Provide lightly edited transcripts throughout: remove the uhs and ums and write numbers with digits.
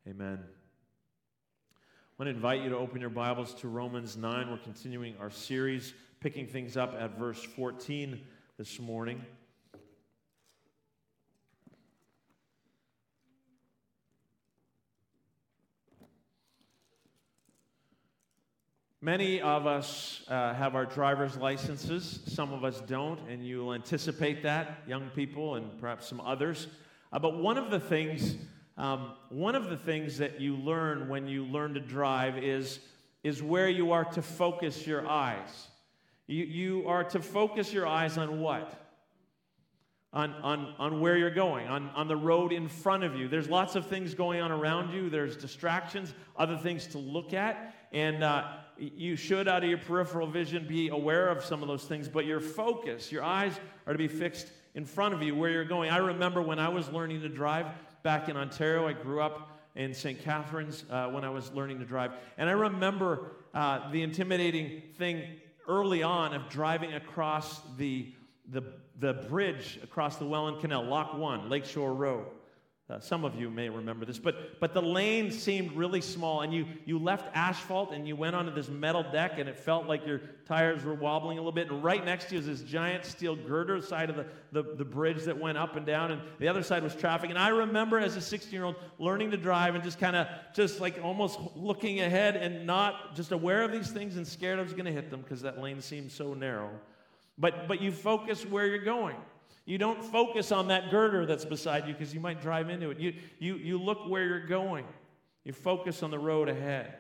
Amen. I want to invite you to open your Bibles to Romans 9. We're continuing our series, picking things up at verse 14 this morning. Many of us have our driver's licenses. Some of us don't, and you'll anticipate that, young people and perhaps some others. But one of the things that you learn when you learn to drive is where you are to focus your eyes. You are to focus your eyes on what? On where you're going, on the road in front of you. There's lots of things going on around you. There's distractions, other things to look at, and you should, out of your peripheral vision, be aware of some of those things, but your focus, your eyes are to be fixed in front of you, where you're going. I remember when I was learning to drive back in Ontario. I grew up in St. Catharines when I was learning to drive, and I remember the intimidating thing early on of driving across the bridge across the Welland Canal, Lock 1, Lakeshore Road. Some of you may remember this, but the lane seemed really small, and you left asphalt, and you went onto this metal deck, and it felt like your tires were wobbling a little bit, and right next to you is this giant steel girder side of the bridge that went up and down, and the other side was traffic. And I remember as a 16-year-old learning to drive and just like almost looking ahead and not just aware of these things and scared I was going to hit them because that lane seemed so narrow. But you focus where you're going. You don't focus on that girder that's beside you because you might drive into it. You look where you're going. You focus on the road ahead.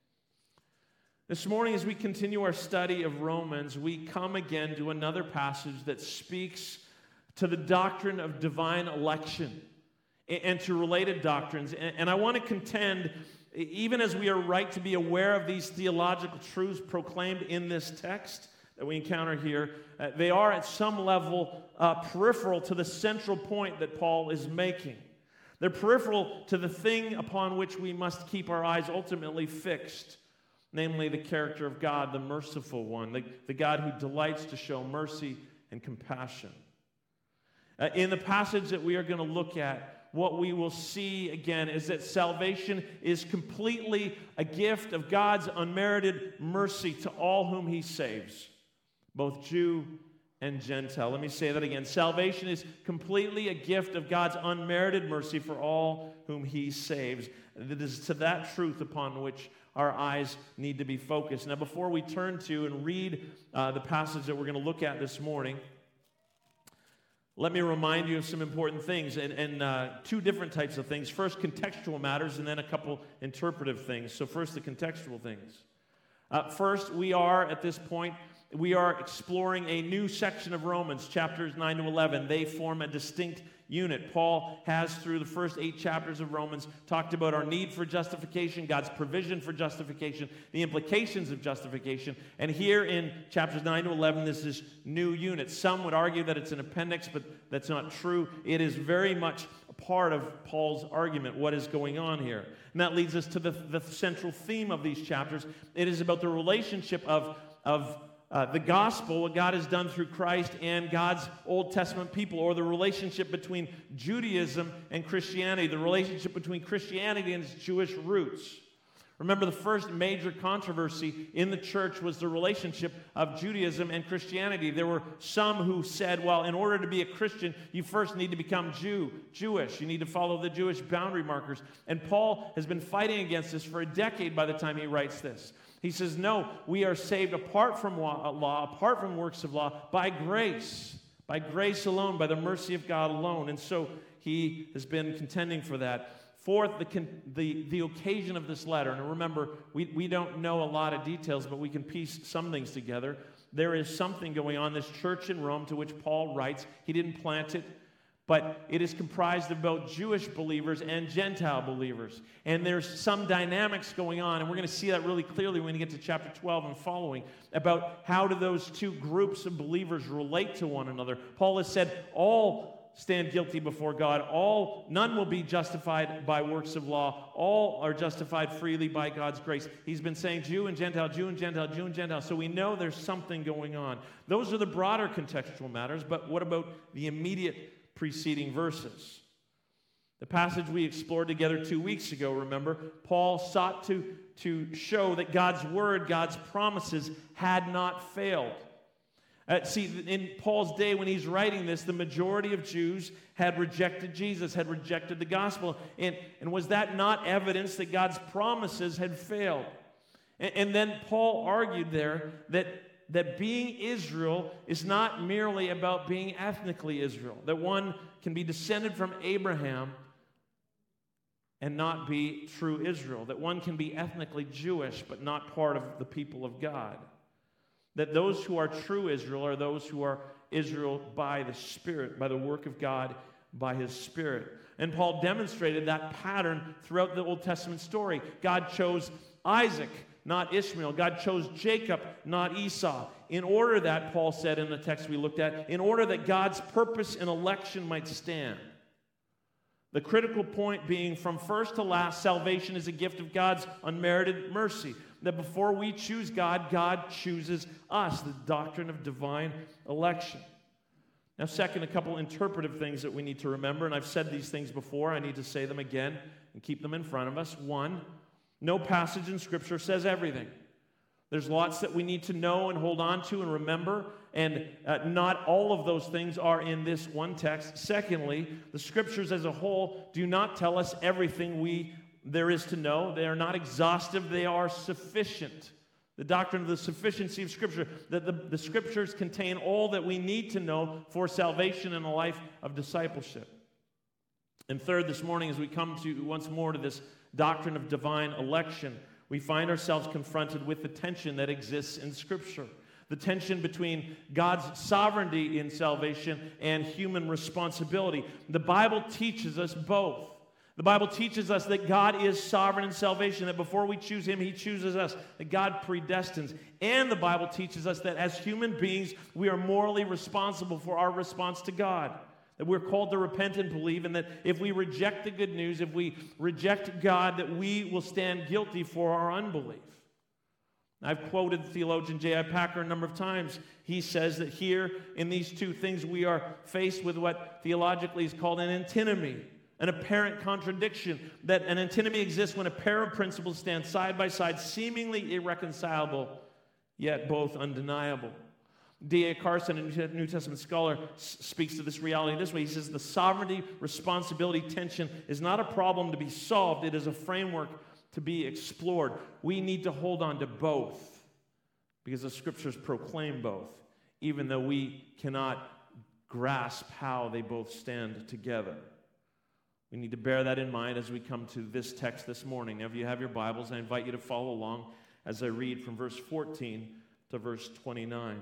This morning, as we continue our study of Romans, we come again to another passage that speaks to the doctrine of divine election and to related doctrines. And I want to contend, even as we are right to be aware of these theological truths proclaimed in this text that we encounter here, they are at some level peripheral to the central point that Paul is making. They're peripheral to the thing upon which we must keep our eyes ultimately fixed, namely the character of God, the merciful one, the God who delights to show mercy and compassion. In the passage that we are going to look at, what we will see again is that salvation is completely a gift of God's unmerited mercy to all whom He saves, both Jew and Gentile. Let me say that again. Salvation is completely a gift of God's unmerited mercy for all whom He saves. It is to that truth upon which our eyes need to be focused. Now, before we turn to and read the passage that we're going to look at this morning, let me remind you of some important things, and two different types of things. First, contextual matters, and then a couple interpretive things. So first, the contextual things. First, we are, at this point, we are exploring a new section of Romans, chapters 9 to 11. They form a distinct unit. Paul has, through the first 8 chapters of Romans, talked about our need for justification, God's provision for justification, the implications of justification. And here in chapters 9 to 11, there's this new unit. Some would argue that it's an appendix, but that's not true. It is very much a part of Paul's argument, what is going on here. And that leads us to the central theme of these chapters. It is about the relationship of the gospel, what God has done through Christ, and God's Old Testament people, or the relationship between Judaism and Christianity, the relationship between Christianity and its Jewish roots. Remember, the first major controversy in the church was the relationship of Judaism and Christianity. There were some who said, well, in order to be a Christian, you first need to become Jewish. You need to follow the Jewish boundary markers. And Paul has been fighting against this for a decade by the time he writes this. He says, no, we are saved apart from law, apart from works of law, by grace alone, by the mercy of God alone. And so he has been contending for that. Fourth, the occasion of this letter. And remember, we don't know a lot of details, but we can piece some things together. There is something going on, this church in Rome to which Paul writes. He didn't plant it, but it is comprised of both Jewish believers and Gentile believers. And there's some dynamics going on, and we're going to see that really clearly when we get to chapter 12 and following, about how do those two groups of believers relate to one another. Paul has said all stand guilty before God. None will be justified by works of law. All are justified freely by God's grace. He's been saying Jew and Gentile, Jew and Gentile, Jew and Gentile. So we know there's something going on. Those are the broader contextual matters, but what about the immediate preceding verses? The passage we explored together 2 weeks ago, remember, Paul sought to show that God's word, God's promises had not failed. See, in Paul's day when he's writing this, the majority of Jews had rejected Jesus, had rejected the gospel. And was that not evidence that God's promises had failed? And then Paul argued there that being Israel is not merely about being ethnically Israel, that one can be descended from Abraham and not be true Israel, that one can be ethnically Jewish but not part of the people of God, that those who are true Israel are those who are Israel by the Spirit, by the work of God, by His Spirit. And Paul demonstrated that pattern throughout the Old Testament story. God chose Isaac, not Ishmael. God chose Jacob, not Esau. In order that, Paul said in the text we looked at, in order that God's purpose in election might stand. The critical point being, from first to last, salvation is a gift of God's unmerited mercy. That before we choose God, God chooses us, the doctrine of divine election. Now, second, a couple interpretive things that we need to remember, and I've said these things before, I need to say them again and keep them in front of us. One, no passage in Scripture says everything. There's lots that we need to know and hold on to and remember, and not all of those things are in this one text. Secondly, the Scriptures as a whole do not tell us everything there is to know. They are not exhaustive. They are sufficient. The doctrine of the sufficiency of Scripture, that the Scriptures contain all that we need to know for salvation and a life of discipleship. And third, this morning, as we come to once more to this doctrine of divine election, we find ourselves confronted with the tension that exists in Scripture. The tension between God's sovereignty in salvation and human responsibility. The Bible teaches us both. The Bible teaches us that God is sovereign in salvation, that before we choose Him, He chooses us, that God predestines. And the Bible teaches us that as human beings, we are morally responsible for our response to God. That we're called to repent and believe, and that if we reject the good news, if we reject God, that we will stand guilty for our unbelief. I've quoted theologian J.I. Packer a number of times. He says that here in these two things we are faced with what theologically is called an antinomy, an apparent contradiction. That an antinomy exists when a pair of principles stand side by side, seemingly irreconcilable, yet both undeniable. D.A. Carson, a New Testament scholar, speaks to this reality this way. He says, the sovereignty-responsibility tension is not a problem to be solved. It is a framework to be explored. We need to hold on to both because the Scriptures proclaim both, even though we cannot grasp how they both stand together. We need to bear that in mind as we come to this text this morning. Now, if you have your Bibles, I invite you to follow along as I read from verse 14 to verse 29.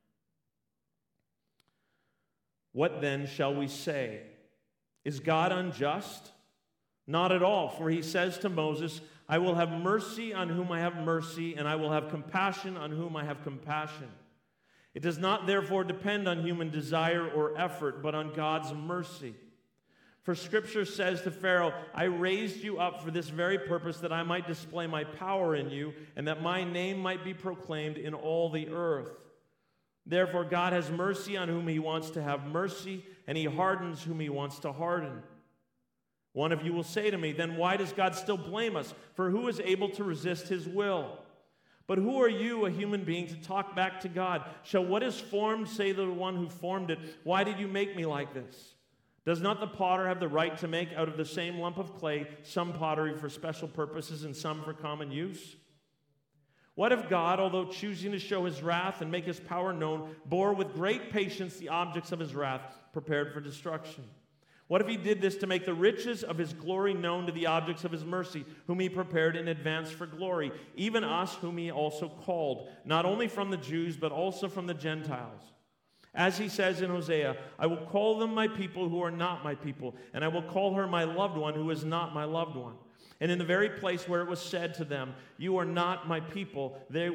What then shall we say? Is God unjust? Not at all, for He says to Moses, I will have mercy on whom I have mercy, and I will have compassion on whom I have compassion. It does not therefore depend on human desire or effort, but on God's mercy. For Scripture says to Pharaoh, I raised you up for this very purpose, that I might display my power in you, and that my name might be proclaimed in all the earth. Therefore, God has mercy on whom He wants to have mercy, and He hardens whom He wants to harden. One of you will say to me, then why does God still blame us? For who is able to resist His will? But who are you, a human being, to talk back to God? Shall what is formed say to the one who formed it, why did you make me like this? Does not the potter have the right to make out of the same lump of clay some pottery for special purposes and some for common use? What if God, although choosing to show His wrath and make His power known, bore with great patience the objects of His wrath prepared for destruction? What if He did this to make the riches of His glory known to the objects of His mercy, whom He prepared in advance for glory, even us whom He also called, not only from the Jews, but also from the Gentiles? As He says in Hosea, I will call them my people who are not my people, and I will call her my loved one who is not my loved one. And in the very place where it was said to them, you are not my people, there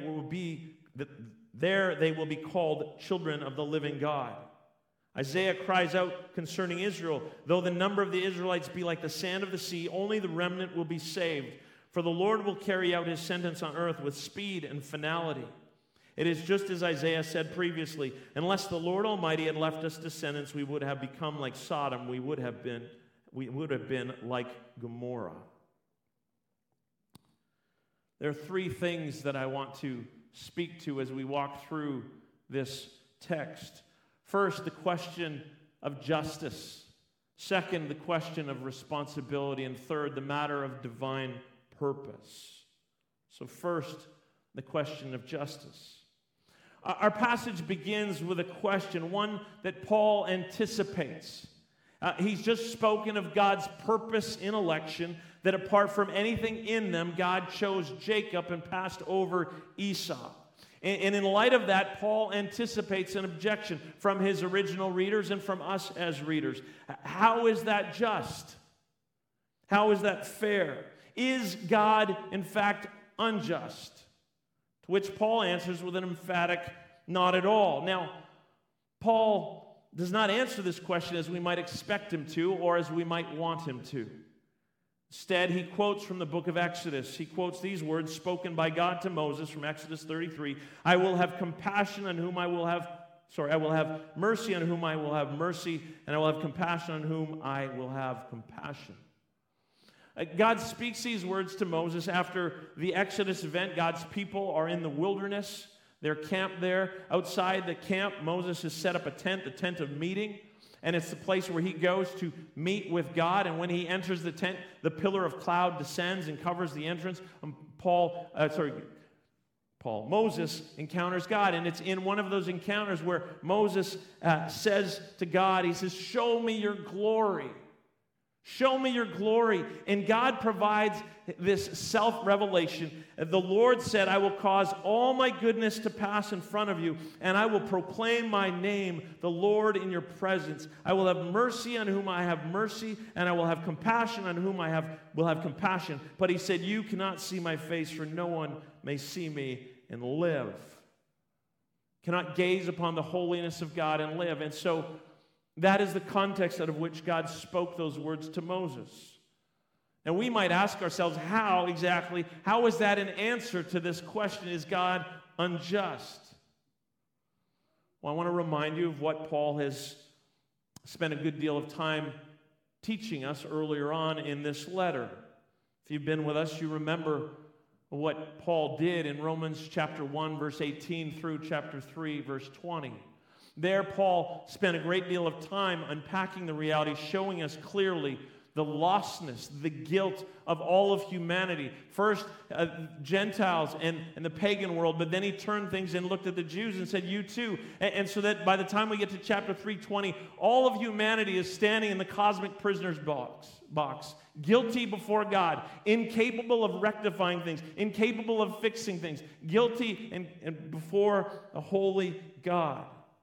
they will be called children of the living God. Isaiah cries out concerning Israel, though the number of the Israelites be like the sand of the sea, only the remnant will be saved. For the Lord will carry out His sentence on earth with speed and finality. It is just as Isaiah said previously, unless the Lord Almighty had left us descendants, we would have become like Sodom, we would have been we would have been like Gomorrah. There are three things that I want to speak to as we walk through this text. First, the question of justice. Second, the question of responsibility. And third, the matter of divine purpose. So first, the question of justice. Our passage begins with a question, one that Paul anticipates. He's just spoken of God's purpose in election, that apart from anything in them, God chose Jacob and passed over Esau. And in light of that, Paul anticipates an objection from his original readers and from us as readers. How is that just? How is that fair? Is God, in fact, unjust? To which Paul answers with an emphatic, not at all. Now, Paul does not answer this question as we might expect him to or as we might want him to. Instead, he quotes from the book of Exodus. He quotes these words spoken by God to Moses from Exodus 33. I will have compassion on whom I will have mercy on whom I will have mercy, and I will have compassion on whom I will have compassion. God speaks these words to Moses after the Exodus event. God's people are in the wilderness. They're camped there. Outside the camp, Moses has set up a tent of meeting. And it's the place where he goes to meet with God. And when he enters the tent, the pillar of cloud descends and covers the entrance. Moses encounters God. And it's in one of those encounters where Moses says to God, he says, show me your glory. Show me your glory. And God provides this self-revelation. The Lord said, I will cause all my goodness to pass in front of you, and I will proclaim my name, the Lord, in your presence. I will have mercy on whom I have mercy, and I will have compassion on whom I will have compassion. But he said, you cannot see my face, for no one may see me and live. Cannot gaze upon the holiness of God and live. And so that is the context out of which God spoke those words to Moses. And we might ask ourselves, how is that an answer to this question, is God unjust? Well, I want to remind you of what Paul has spent a good deal of time teaching us earlier on in this letter. If you've been with us, you remember what Paul did in Romans chapter 1, verse 18 through chapter 3, verse 20. There, Paul spent a great deal of time unpacking the reality, showing us clearly the lostness, the guilt of all of humanity. First, Gentiles and the pagan world, but then he turned things and looked at the Jews and said, you too. And so that by the time we get to chapter 3:20, all of humanity is standing in the cosmic prisoner's box, guilty before God, incapable of rectifying things, incapable of fixing things, guilty and before a holy God.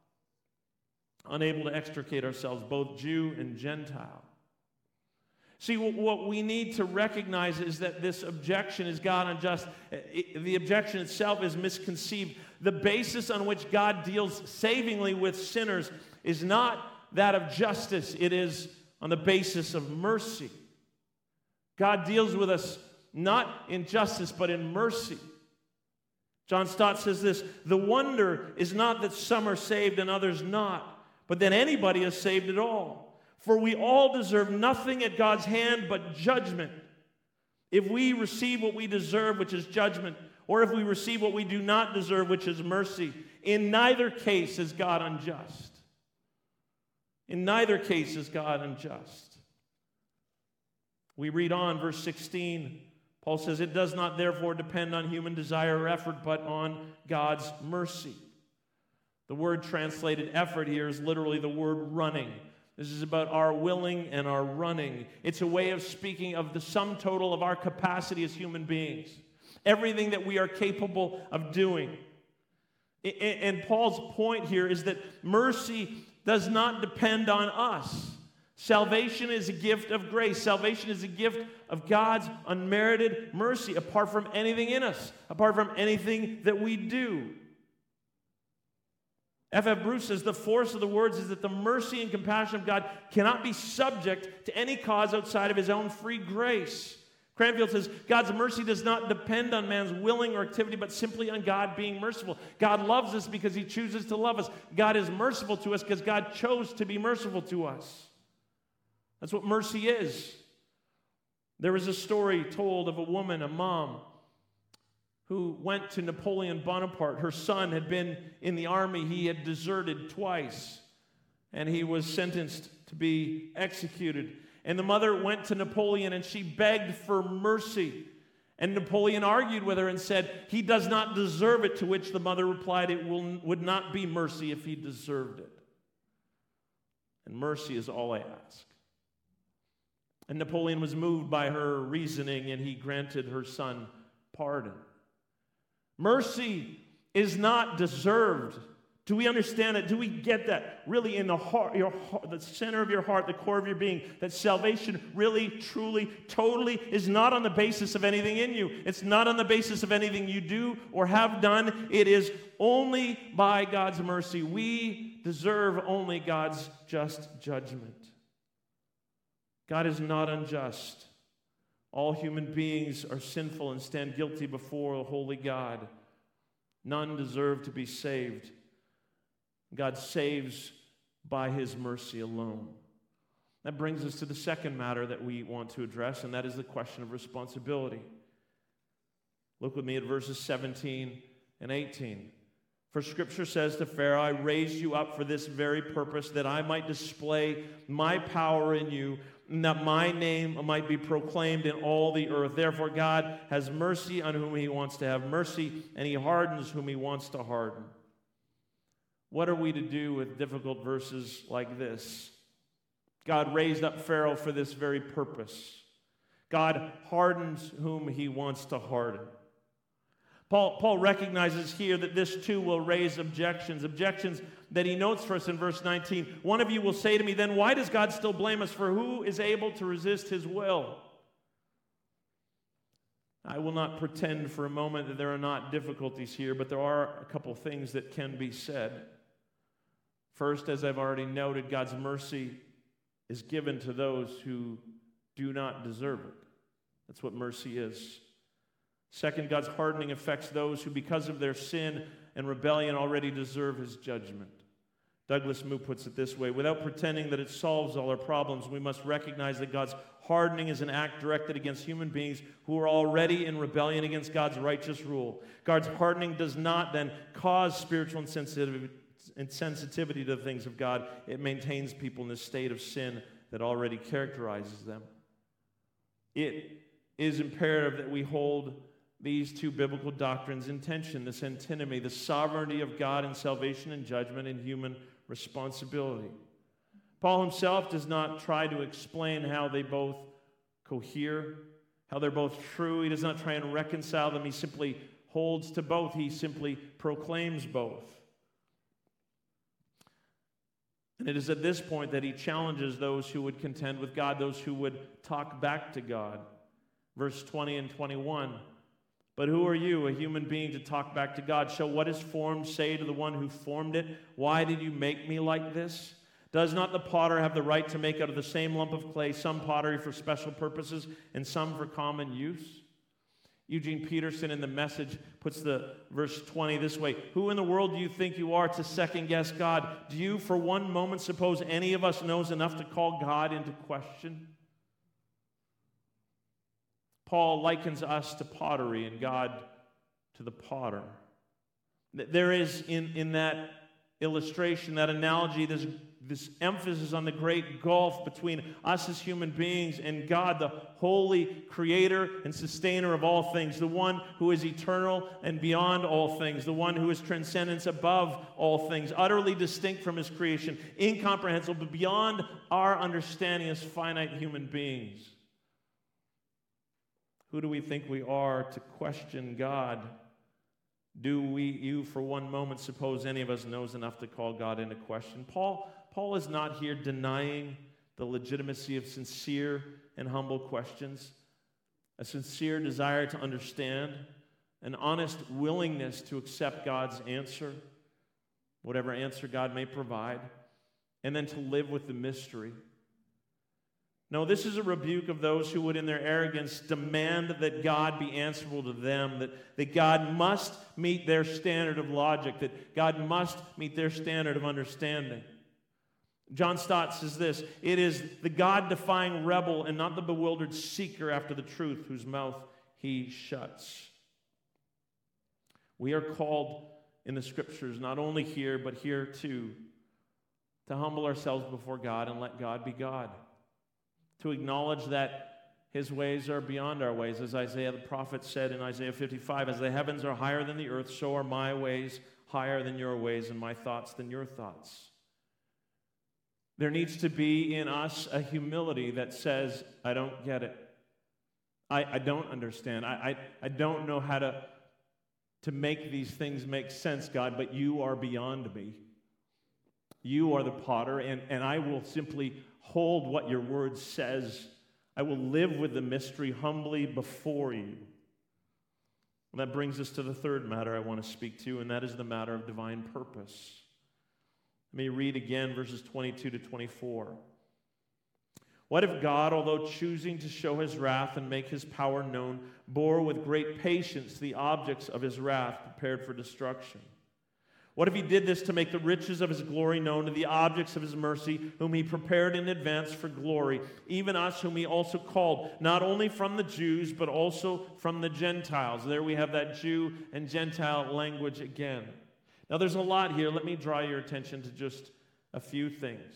Unable to extricate ourselves, both Jew and Gentile. See, what we need to recognize is that this objection is God unjust. The objection itself is misconceived. The basis on which God deals savingly with sinners is not that of justice. It is on the basis of mercy. God deals with us not in justice, but in mercy. John Stott says this, the wonder is not that some are saved and others not, but that anybody is saved at all. For we all deserve nothing at God's hand but judgment. If we receive what we deserve, which is judgment, or if we receive what we do not deserve, which is mercy, in neither case is God unjust. In neither case is God unjust. We read on, verse 16, Paul says, it does not therefore depend on human desire or effort, but on God's mercy. The word translated effort here is literally the word running. This is about our willing and our running. It's a way of speaking of the sum total of our capacity as human beings. Everything that we are capable of doing. And Paul's point here is that mercy does not depend on us. Salvation is a gift of grace. Salvation is a gift of God's unmerited mercy, apart from anything in us, apart from anything that we do. F.F. Bruce says the force of the words is that the mercy and compassion of God cannot be subject to any cause outside of his own free grace. Cranfield says God's mercy does not depend on man's willing or activity, but simply on God being merciful. God loves us because he chooses to love us. God is merciful to us because God chose to be merciful to us. That's what mercy is. There was a story told of a woman, a mom, who went to Napoleon Bonaparte. Her son had been in the army. He had deserted twice, and he was sentenced to be executed. And the mother went to Napoleon, and she begged for mercy. And Napoleon argued with her and said, "He does not deserve it," to which the mother replied, "It would not be mercy if he deserved it. And mercy is all I ask." And Napoleon was moved by her reasoning, and he granted her son pardon. Mercy is not deserved. Do we understand it? Do we get that? Really in the heart, the center of your heart, the core of your being, that salvation really, truly, totally is not on the basis of anything in you. It's not on the basis of anything you do or have done. It is only by God's mercy. We deserve only God's just judgment. God is not unjust. All human beings are sinful and stand guilty before a holy God. None deserve to be saved. God saves by his mercy alone. That brings us to the second matter that we want to address, and that is the question of responsibility. Look with me at verses 17 and 18. For Scripture says to Pharaoh, "I raised you up for this very purpose, that I might display my power in you, and that my name might be proclaimed in all the earth. Therefore God has mercy on whom he wants to have mercy, and he hardens whom he wants to harden." What are we to do with difficult verses like this? God raised up Pharaoh for this very purpose. God hardens whom he wants to harden. Paul recognizes here that this too will raise objections that he notes for us in verse 19. One of you will say to me, "Then why does God still blame us? For who is able to resist his will?" I will not pretend for a moment that there are not difficulties here, but there are a couple things that can be said. First, as I've already noted, God's mercy is given to those who do not deserve it. That's what mercy is. Second, God's hardening affects those who, because of their sin and rebellion, already deserve his judgment. Douglas Moo puts it this way: without pretending that it solves all our problems, we must recognize that God's hardening is an act directed against human beings who are already in rebellion against God's righteous rule. God's hardening does not then cause spiritual insensitivity to the things of God. It maintains people in this state of sin that already characterizes them. It is imperative that we hold these two biblical doctrines in tension, this antinomy, the sovereignty of God in salvation and judgment, and human responsibility. Paul himself does not try to explain how they both cohere, how they're both true. He does not try and reconcile them. He simply holds to both. He simply proclaims both. And it is at this point that he challenges those who would contend with God, those who would talk back to God. Verse 20 and 21. "But who are you, a human being, to talk back to God? Shall what is formed say to the one who formed it, 'Why did you make me like this?' Does not the potter have the right to make out of the same lump of clay some pottery for special purposes and some for common use?" Eugene Peterson in The Message puts the verse 20 this way: "Who in the world do you think you are to second-guess God? Do you for one moment suppose any of us knows enough to call God into question?" Paul likens us to pottery and God to the potter. There is in that illustration, that analogy, this emphasis on the great gulf between us as human beings and God, the holy creator and sustainer of all things, the one who is eternal and beyond all things, the one who is transcendence above all things, utterly distinct from his creation, incomprehensible, but beyond our understanding as finite human beings. Who do we think we are to question God? Do you for one moment suppose any of us knows enough to call God into question? Paul is not here denying the legitimacy of sincere and humble questions, a sincere desire to understand, an honest willingness to accept God's answer, whatever answer God may provide, and then to live with the mystery. No, this is a rebuke of those who would in their arrogance demand that God be answerable to them, that God must meet their standard of logic, that God must meet their standard of understanding. John Stott says this: "It is the God-defying rebel and not the bewildered seeker after the truth whose mouth he shuts." We are called in the Scriptures, not only here, but here too, to humble ourselves before God and let God be God. To acknowledge that His ways are beyond our ways. As Isaiah the prophet said in Isaiah 55, "As the heavens are higher than the earth, so are my ways higher than your ways, and my thoughts than your thoughts." There needs to be in us a humility that says, I don't get it. I don't understand. I don't know how to make these things make sense, God, but you are beyond me. You are the potter, and I will simply hold what your word says. I will live with the mystery humbly before you. And that brings us to the third matter I want to speak to, and that is the matter of divine purpose. Let me read again verses 22 to 24. "What if God, although choosing to show his wrath and make his power known, bore with great patience the objects of his wrath prepared for destruction? What if he did this to make the riches of his glory known to the objects of his mercy, whom he prepared in advance for glory, even us whom he also called, not only from the Jews, but also from the Gentiles?" There we have that Jew and Gentile language again. Now there's a lot here. Let me draw your attention to just a few things.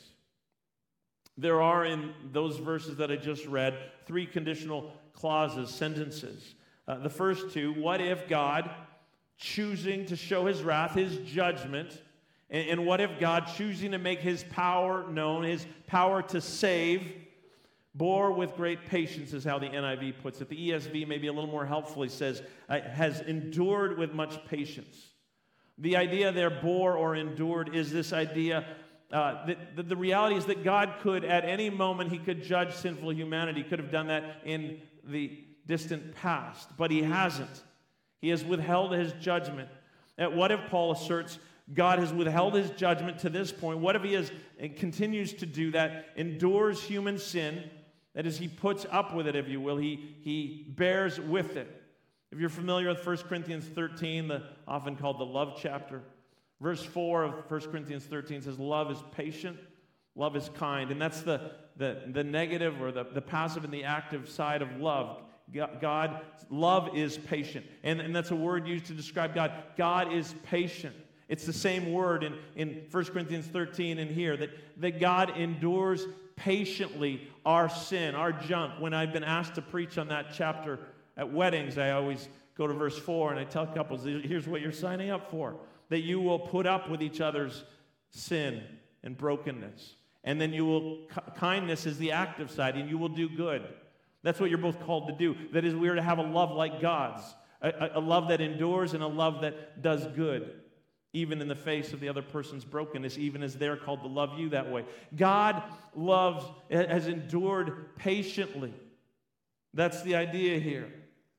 There are, in those verses that I just read, three conditional clauses, sentences. The first two: what if God, choosing to show his wrath, his judgment, and what if God, choosing to make his power known, his power to save, bore with great patience, is how the NIV puts it. The ESV, maybe a little more helpfully, says, has endured with much patience. The idea there, bore or endured, is this idea that the reality is that God could, at any moment, he could judge sinful humanity. He could have done that in the distant past, but he hasn't. He has withheld his judgment. What if, Paul asserts, God has withheld his judgment to this point? What if he has and continues to do that, endures human sin, that is, he puts up with it, if you will, he bears with it? If you're familiar with 1 Corinthians 13, often called the love chapter, verse 4 of 1 Corinthians 13 says, "Love is patient, love is kind." And that's the negative or the passive and the active side of love. God, love is patient. And that's a word used to describe God. God is patient. It's the same word in 1 Corinthians 13 and here, that God endures patiently our sin, our junk. When I've been asked to preach on that chapter at weddings, I always go to verse 4 and I tell couples, here's what you're signing up for: that you will put up with each other's sin and brokenness. And then you will, kindness is the active side, and you will do good. That's what you're both called to do. That is, we are to have a love like God's, a love that endures and a love that does good, even in the face of the other person's brokenness, even as they're called to love you that way. God has endured patiently. That's the idea here.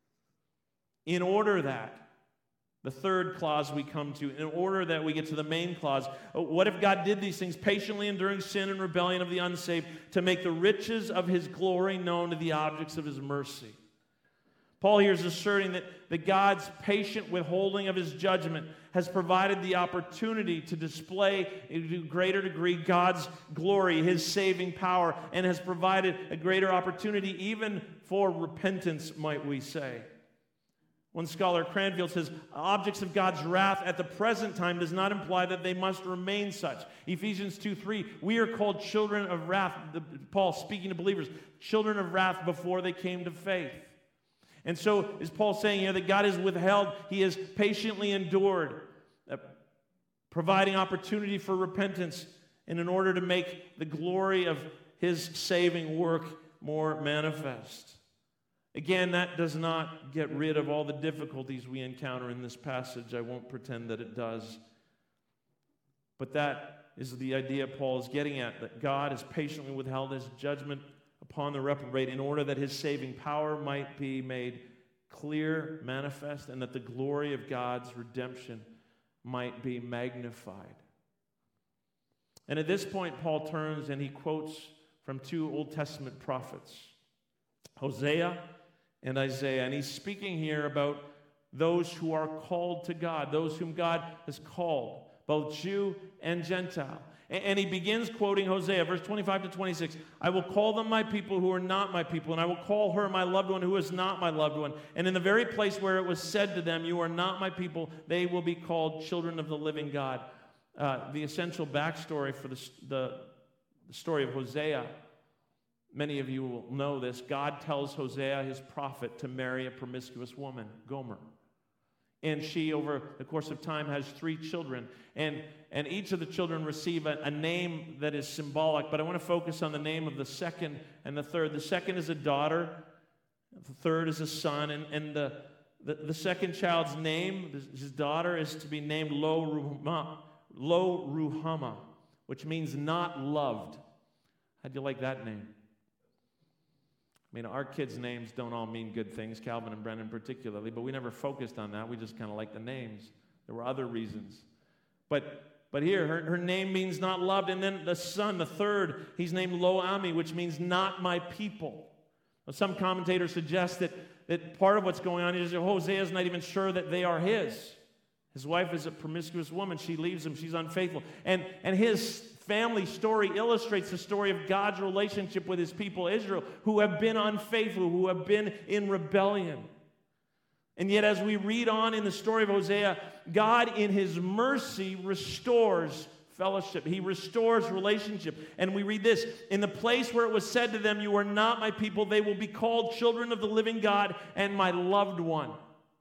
In order that, the third clause we come to, in order that we get to the main clause, what if God did these things, patiently enduring sin and rebellion of the unsaved, to make the riches of his glory known to the objects of his mercy? Paul here is asserting that God's patient withholding of his judgment has provided the opportunity to display to a greater degree God's glory, his saving power, and has provided a greater opportunity even for repentance, might we say. One scholar, Cranfield, says, objects of God's wrath at the present time does not imply that they must remain such. Ephesians 2:3, we are called children of wrath, Paul speaking to believers, children of wrath before they came to faith. And so is Paul saying here that God has withheld, he has patiently endured, providing opportunity for repentance, and in order to make the glory of his saving work more manifest. Again, that does not get rid of all the difficulties we encounter in this passage. I won't pretend that it does. But that is the idea Paul is getting at, that God has patiently withheld his judgment upon the reprobate in order that his saving power might be made clear, manifest, and that the glory of God's redemption might be magnified. And at this point, Paul turns and he quotes from two Old Testament prophets, Hosea and Isaiah. And he's speaking here about those who are called to God, those whom God has called, both Jew and Gentile. And he begins quoting Hosea, verse 25 to 26. I will call them my people who are not my people, and I will call her my loved one who is not my loved one. And in the very place where it was said to them, you are not my people, they will be called children of the living God. The essential backstory for the story of Hosea, many of you will know this. God tells Hosea, his prophet, to marry a promiscuous woman, Gomer. And she, over the course of time, has 3 children. And each of the children receive a name that is symbolic. But I want to focus on the name of the second and the third. The second is a daughter. The third is a son. And the second child's name, his daughter, is to be named Lo Ruhamah, which means not loved. How'd you like that name? I mean, our kids' names don't all mean good things, Calvin and Brennan particularly, but we never focused on that. We just kind of like the names. There were other reasons. But here, her name means not loved. And then the son, the third, he's named Lo-Ami, which means not my people. Now, some commentators suggest that part of what's going on is that Hosea is not even sure that they are his. His wife is a promiscuous woman. She leaves him. She's unfaithful. And his family story illustrates the story of God's relationship with his people, Israel, who have been unfaithful, who have been in rebellion. And yet, as we read on in the story of Hosea, God, in his mercy, restores fellowship. He restores relationship. And we read this, in the place where it was said to them, you are not my people, they will be called children of the living God and my loved one.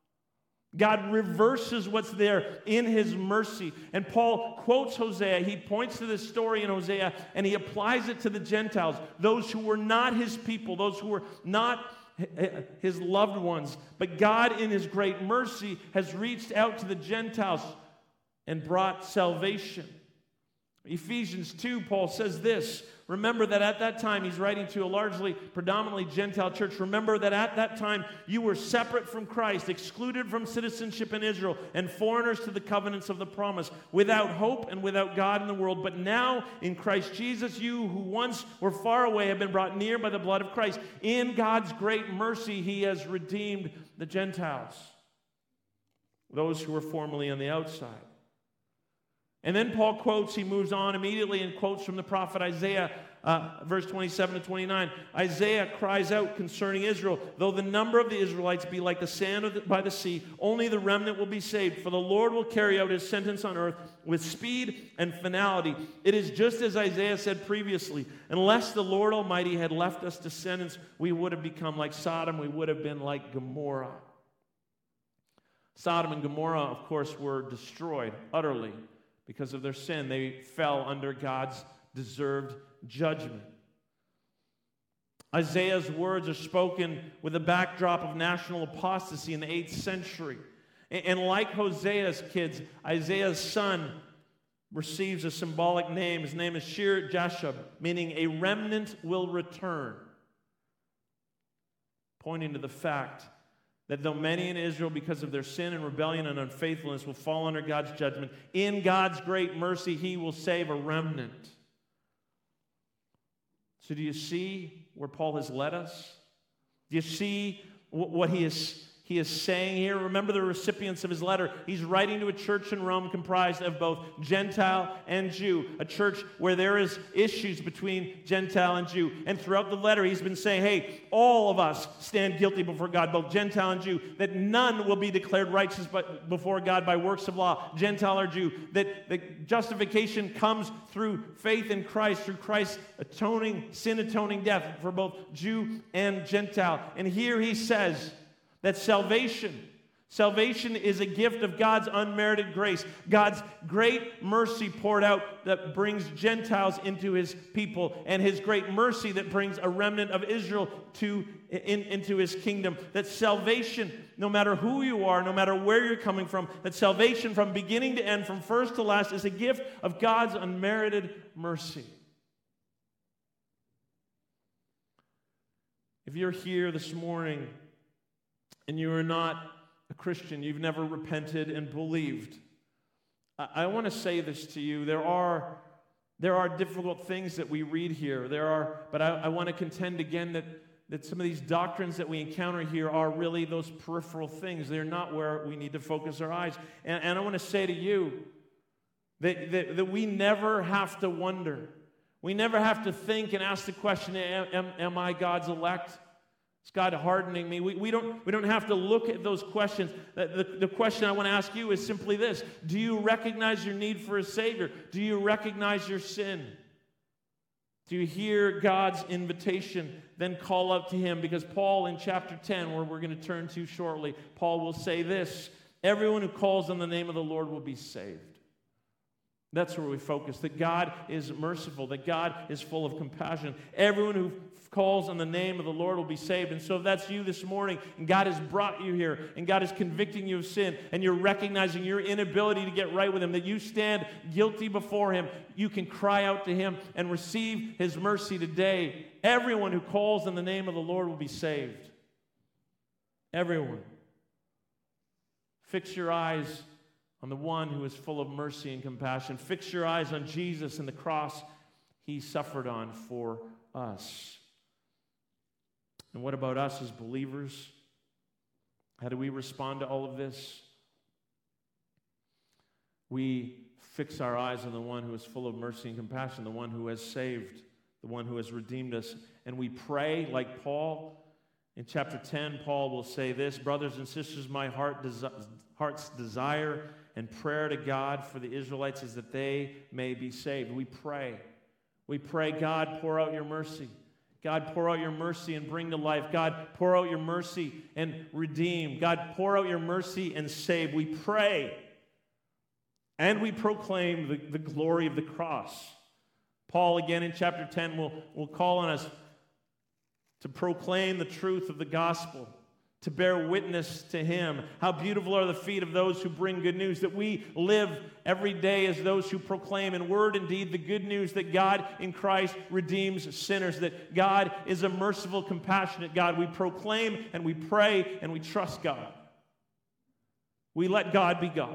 God reverses what's there in his mercy. And Paul quotes Hosea. He points to this story in Hosea, and he applies it to the Gentiles, those who were not his people, those who were not his loved ones. But God, in his great mercy, has reached out to the Gentiles and brought salvation. Ephesians 2, Paul says this, remember that at that time, he's writing to a predominantly Gentile church, remember that at that time you were separate from Christ, excluded from citizenship in Israel, and foreigners to the covenants of the promise, without hope and without God in the world. But now, in Christ Jesus, you who once were far away have been brought near by the blood of Christ. In God's great mercy, he has redeemed the Gentiles, those who were formerly on the outside. And then Paul quotes, he moves on immediately and quotes from the prophet Isaiah, verse 27 to 29. Isaiah cries out concerning Israel, though the number of the Israelites be like the sand by the sea, only the remnant will be saved. For the Lord will carry out his sentence on earth with speed and finality. It is just as Isaiah said previously, unless the Lord Almighty had left us descendants, we would have become like Sodom, we would have been like Gomorrah. Sodom and Gomorrah, of course, were destroyed utterly. Because of their sin, they fell under God's deserved judgment. Isaiah's words are spoken with a backdrop of national apostasy in the 8th century. And like Hosea's kids, Isaiah's son receives a symbolic name. His name is Shir Jashub, meaning a remnant will return, pointing to the fact that though many in Israel, because of their sin and rebellion and unfaithfulness, will fall under God's judgment, in God's great mercy, he will save a remnant. So do you see where Paul has led us? Do you see what he is saying here? Remember the recipients of his letter. He's writing to a church in Rome comprised of both Gentile and Jew, a church where there is issues between Gentile and Jew. And throughout the letter, he's been saying, hey, all of us stand guilty before God, both Gentile and Jew, that none will be declared righteous before God by works of law, Gentile or Jew, that the justification comes through faith in Christ, through Christ's sin-atoning death for both Jew and Gentile. And here he says, that salvation is a gift of God's unmerited grace, God's great mercy poured out that brings Gentiles into his people, and his great mercy that brings a remnant of Israel into his kingdom. That salvation, no matter who you are, no matter where you're coming from, that salvation from beginning to end, from first to last, is a gift of God's unmerited mercy. If you're here this morning and you are not a Christian, you've never repented and believed, I want to say this to you. There are difficult things that we read here. But I want to contend again that some of these doctrines that we encounter here are really those peripheral things. They're not where we need to focus our eyes. And I want to say to you That we never have to wonder. We never have to think and ask the question, am I God's elect? Is God hardening me? We don't have to look at those questions. The question I want to ask you is simply this. Do you recognize your need for a Savior? Do you recognize your sin? Do you hear God's invitation? Then call out to Him. Because Paul in chapter 10, where we're going to turn to shortly, Paul will say this, everyone who calls on the name of the Lord will be saved. That's where we focus, that God is merciful, that God is full of compassion. Everyone who calls on the name of the Lord will be saved. And so if that's you this morning, and God has brought you here, and God is convicting you of sin, and you're recognizing your inability to get right with Him, that you stand guilty before Him, you can cry out to Him and receive His mercy today. Everyone who calls on the name of the Lord will be saved. Everyone. Fix your eyes on the one who is full of mercy and compassion. Fix your eyes on Jesus and the cross He suffered on for us. And what about us as believers? How do we respond to all of this? We fix our eyes on the one who is full of mercy and compassion, the one who has saved, the one who has redeemed us. And we pray like Paul. In chapter 10, Paul will say this, brothers and sisters, my heart's desire and prayer to God for the Israelites is that they may be saved. We pray. We pray, God, pour out your mercy. God, pour out your mercy and bring to life. God, pour out your mercy and redeem. God, pour out your mercy and save. We pray. And we proclaim the glory of the cross. Paul, again in chapter 10, will call on us to proclaim the truth of the gospel, to bear witness to Him. How beautiful are the feet of those who bring good news, that we live every day as those who proclaim in word and deed the good news that God in Christ redeems sinners, that God is a merciful, compassionate God. We proclaim and we pray and we trust God. We let God be God.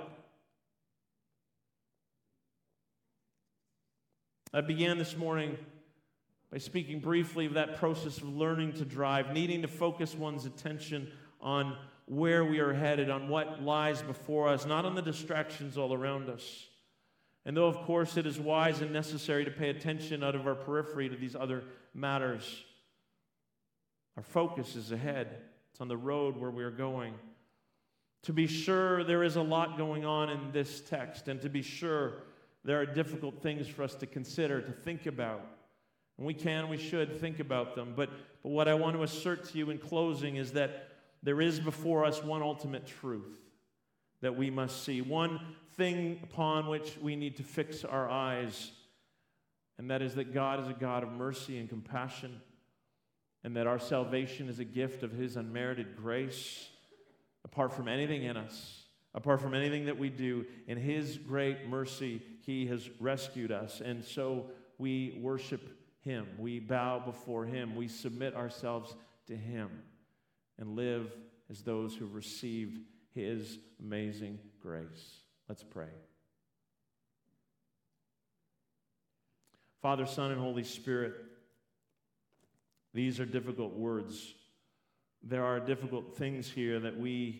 I began this morning by speaking briefly of that process of learning to drive, needing to focus one's attention on where we are headed, on what lies before us, not on the distractions all around us. And though, of course, it is wise and necessary to pay attention out of our periphery to these other matters, our focus is ahead. It's on the road where we are going. To be sure, there is a lot going on in this text, and to be sure, there are difficult things for us to consider, to think about. And we should think about them. But what I want to assert to you in closing is that there is before us one ultimate truth that we must see, one thing upon which we need to fix our eyes, and that is that God is a God of mercy and compassion, and that our salvation is a gift of His unmerited grace, apart from anything in us, apart from anything that we do. In His great mercy, He has rescued us, and so we worship Him. We bow before Him. We submit ourselves to Him and live as those who received His amazing grace. Let's pray. Father, Son, and Holy Spirit, these are difficult words. There are difficult things here that we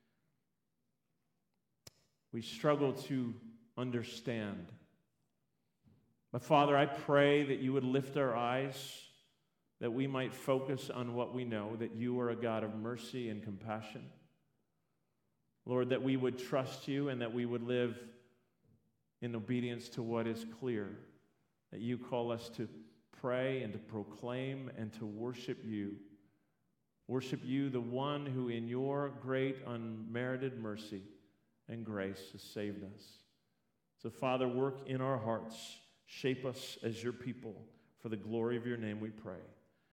struggle to understand. But Father, I pray that you would lift our eyes, that we might focus on what we know, that you are a God of mercy and compassion. Lord, that we would trust you and that we would live in obedience to what is clear, that you call us to pray and to proclaim and to worship you. Worship you, the one who in your great unmerited mercy and grace has saved us. So, Father, work in our hearts. Shape us as your people. For the glory of your name we pray.